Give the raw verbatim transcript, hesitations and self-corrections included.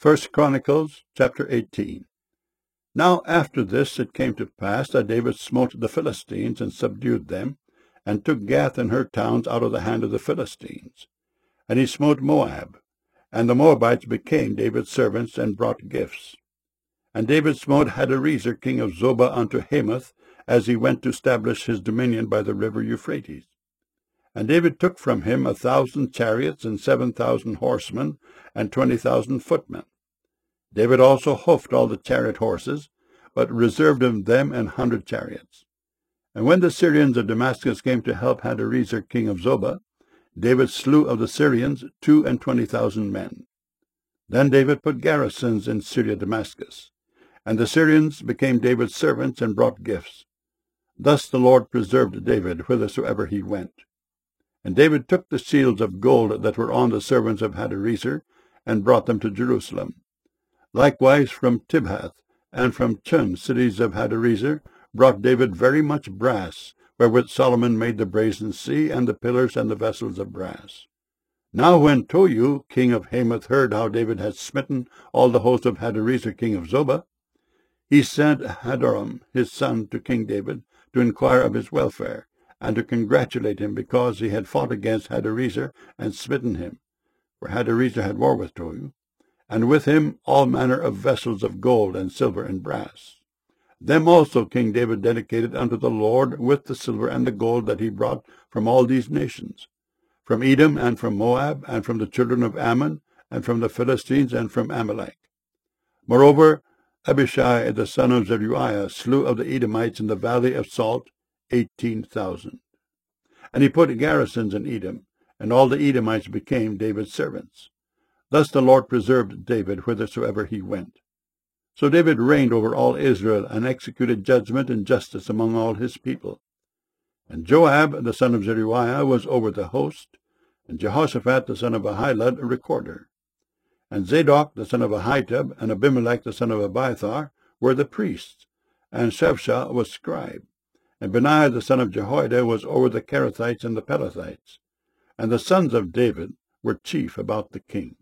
First Chronicles chapter eighteen. Now after this it came to pass that David smote the Philistines, and subdued them, and took Gath and her towns out of the hand of the Philistines. And he smote Moab, and the Moabites became David's servants, and brought gifts. And David smote Hadarezer king of Zobah unto Hamath, as he went to establish his dominion by the river Euphrates. And David took from him a thousand chariots, and seven thousand horsemen, and twenty thousand footmen. David also hoofed all the chariot horses, but reserved of them an hundred chariots. And when the Syrians of Damascus came to help Hadarezer king of Zobah, David slew of the Syrians two and twenty thousand men. Then David put garrisons in Syria Damascus, and the Syrians became David's servants, and brought gifts. Thus the Lord preserved David whithersoever he went. And David took the shields of gold that were on the servants of Hadarezer, and brought them to Jerusalem. Likewise from Tibhath and from Chun, cities of Hadarezer, brought David very much brass, wherewith Solomon made the brazen sea, and the pillars and the vessels of brass. Now when Tohu, king of Hamath, heard how David had smitten all the host of Hadarezer king of Zobah, he sent Hadoram his son to King David, to inquire of his welfare, and to congratulate him, because he had fought against Hadarezer, and smitten him. For Hadarezer had war with Tohu, and with him all manner of vessels of gold and silver and brass. Them also King David dedicated unto the Lord with the silver and the gold that he brought from all these nations, from Edom, and from Moab, and from the children of Ammon, and from the Philistines, and from Amalek. Moreover, Abishai the son of Zeruiah slew of the Edomites in the valley of Salt eighteen thousand. And he put garrisons in Edom, and all the Edomites became David's servants. Thus the Lord preserved David whithersoever he went. So David reigned over all Israel, and executed judgment and justice among all his people. And Joab the son of Zeruiah was over the host, and Jehoshaphat the son of Ahilud a recorder. And Zadok the son of Ahitub, and Abimelech the son of Abiathar were the priests, and Shevshah was scribe. And Benaiah the son of Jehoiada was over the Kerethites and the Pelethites. And the sons of David were chief about the king.